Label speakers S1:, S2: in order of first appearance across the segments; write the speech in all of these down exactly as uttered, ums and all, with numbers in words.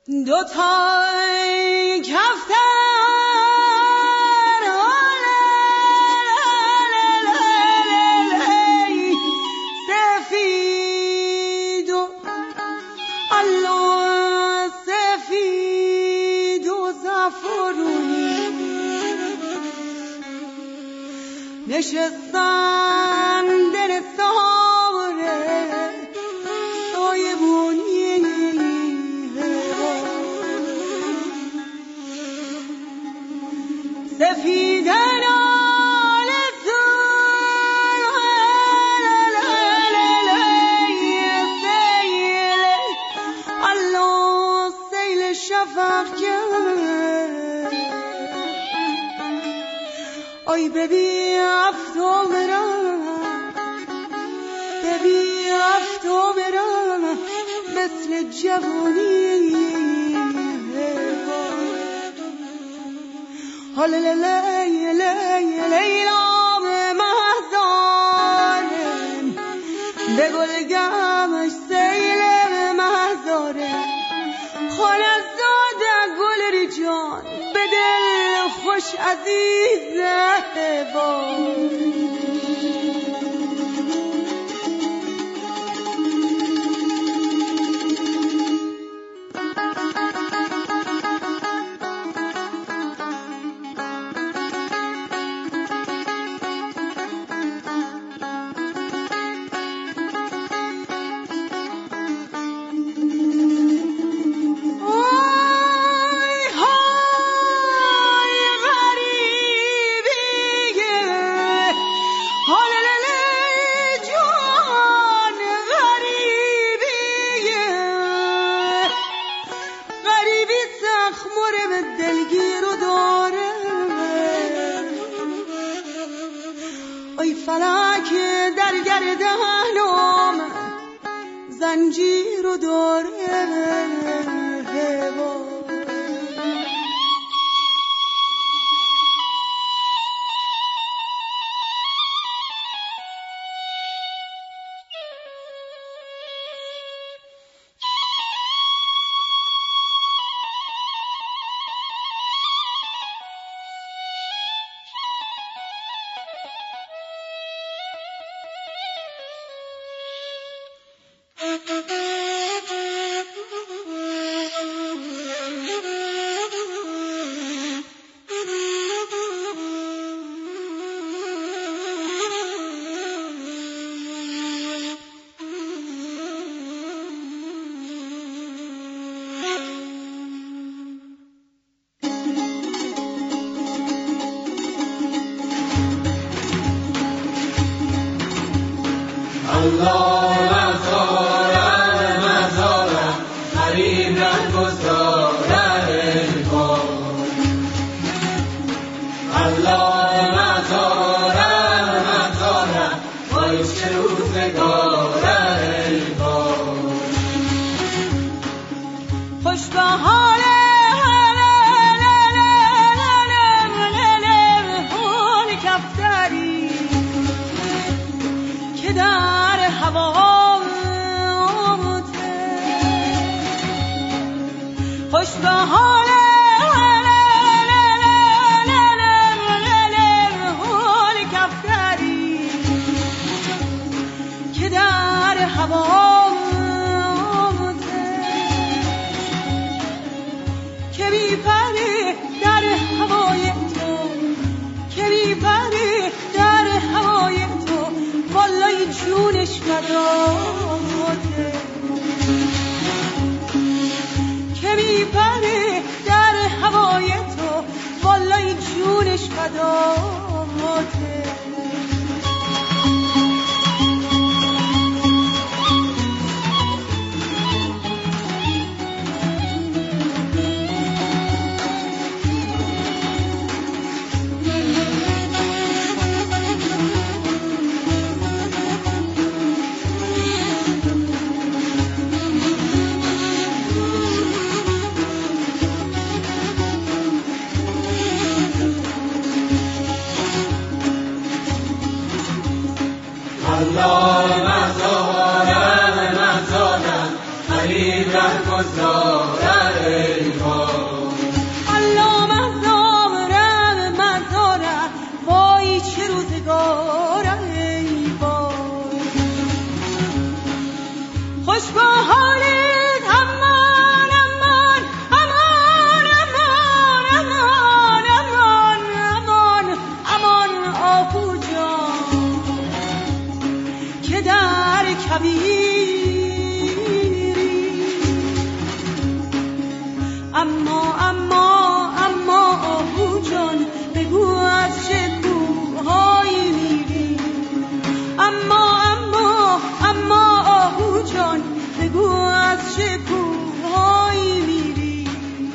S1: دو تای کفتر سفید و الله سفید و زعفرونی نشستن در ساره سایبونی سفیدن الله سیل شفق کرد آی ببی افتو برم ببی افتو برم مثل جوانی حال لی لی لیلا مهدارم به گلگمش سیل مهدارم خانه زاده گل ریجان به دل خوش عزیزه با فلک در گردنم زنجیر و داره
S2: الله مزارم مزارم غریب نگذارم کن الله مزارم مزارم وای چه روزگارم کن
S1: خوش به حال حال کفتری که در خوش به حال حال کفتری که در هوا که میپره در هوای تو که میپره در هوای تو والای جونش فداته که میپره در هوای تو والای جونش فداته
S2: الله مزارم مزارم غریب ره گذارم
S1: خوشگاه حالت امان امان امان امان امان امان امان امان آهو جان که در کبیری اما اما اما آهو جان بگو از چه کوههایی میری اما اما اما آهو جان بگو از چه کوههایی میری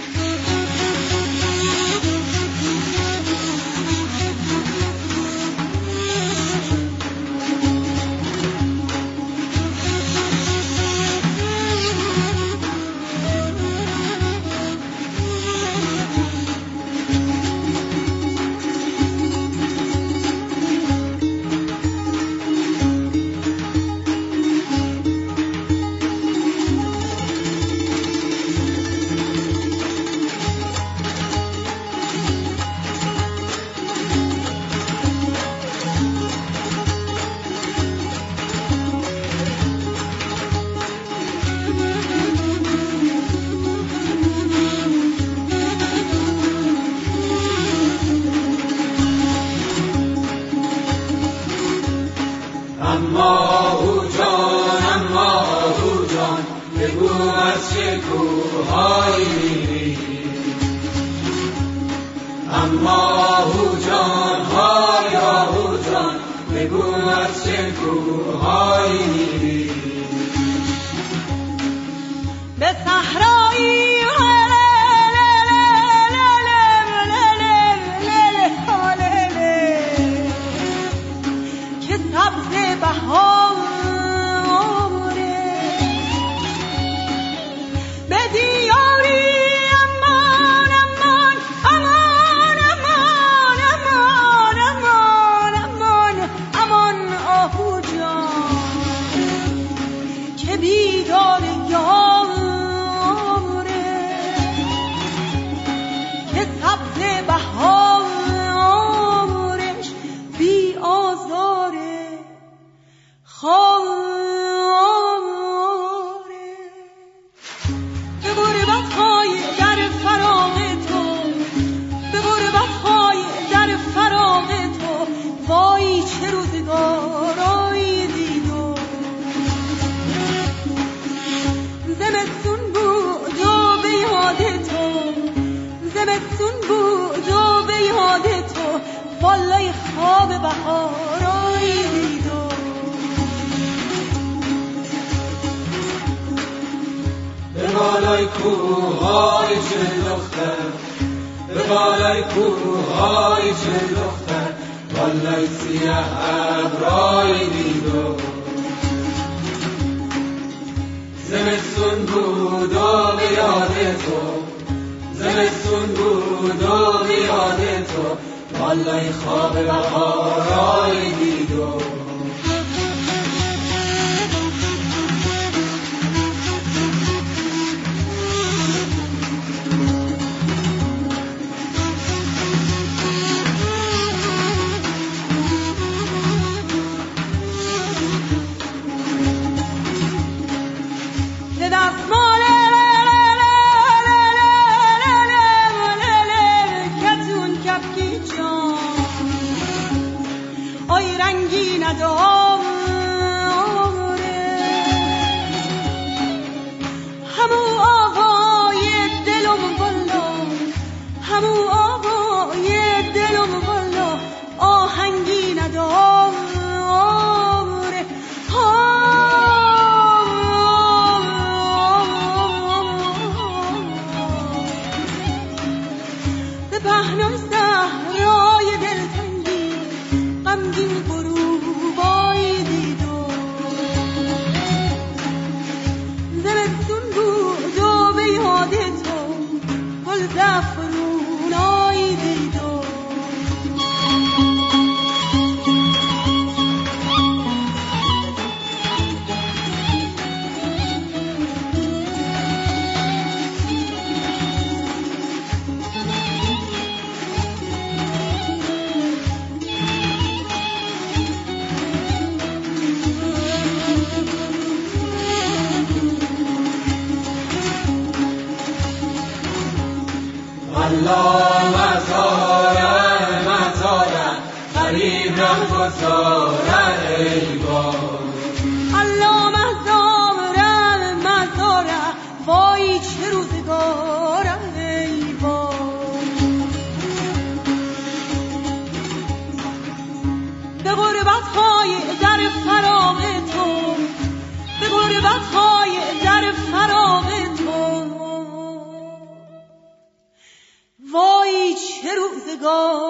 S2: اما آهو جان اما آهو جان بگو از چه کوههایی میری اما آهو جان های آهو جان بگو از چه کوههایی میری
S1: به صحرایی که سبز بهاره به دیاری امان امان امان امان امان امان امان امان آهو جان که بیدار یاره که سبز بهارش بی آزاره خاره به غربت‌های در فراق تو به غربت‌های در فراق تو وای چه روزگارایی دیدم زمستون بود و به یاد تو زمستون بود و به یاد تو والای خواب بهارایی دیدم
S2: به بالای کوههای چه دختر به بالای کوههای چه دختر والای سیاه ابرایی دیدم زمستون بود و به یاد تو زمستون بود و به یاد تو والای خواب بهارایی دیدم
S1: آی رنگین
S2: الله مزاره مزاره غریب ره گذاره ای باد
S1: الله مزاره مزاره وای چه روزگاره ای باد به غربت‌های در فراق تو به غربت‌های در فراق تو وای چه روزگار